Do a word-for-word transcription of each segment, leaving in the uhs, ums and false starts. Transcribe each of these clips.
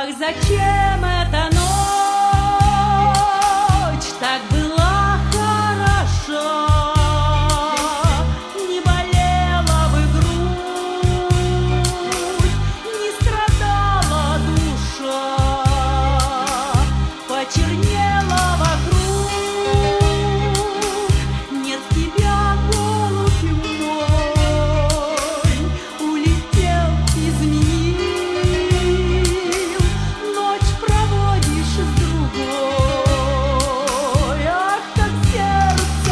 Ах, зачем эта ночь так была хороша? Не болела бы грудь, не страдала душа, почернела вокруг. Нет тебя, голубь мой, улетел, изменил, ночь проводишь с другой. Ах, как сердце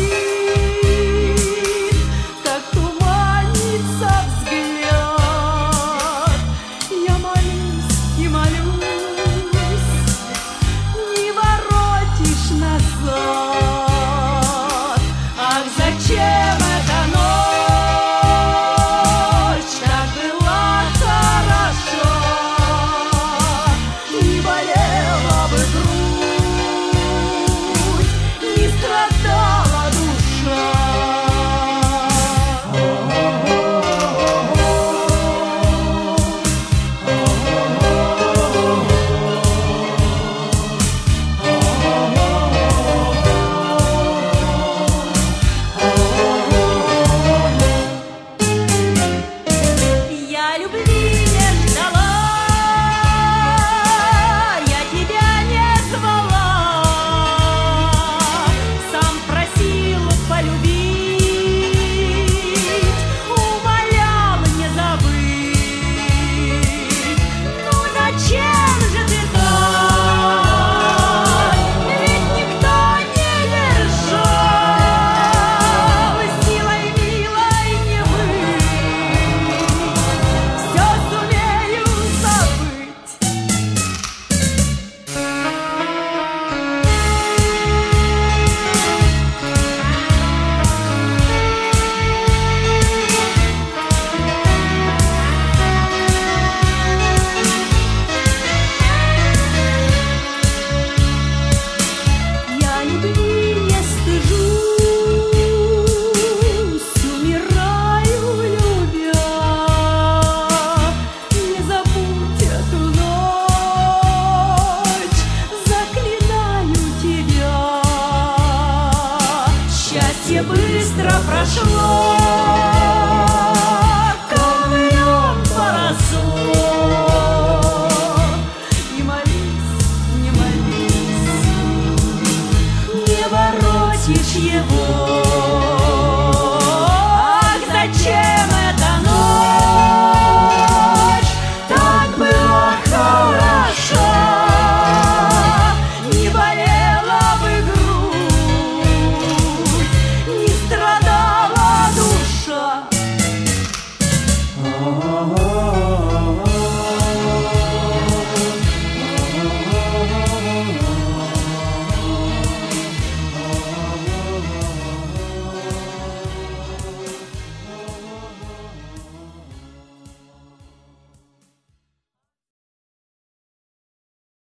болит, как туманится взгляд. Я молюсь и молюсь, не воротишь назад. Ах, зачем эта ночь так была хороша? Не болела бы грудь, не страдала душа. Я люблю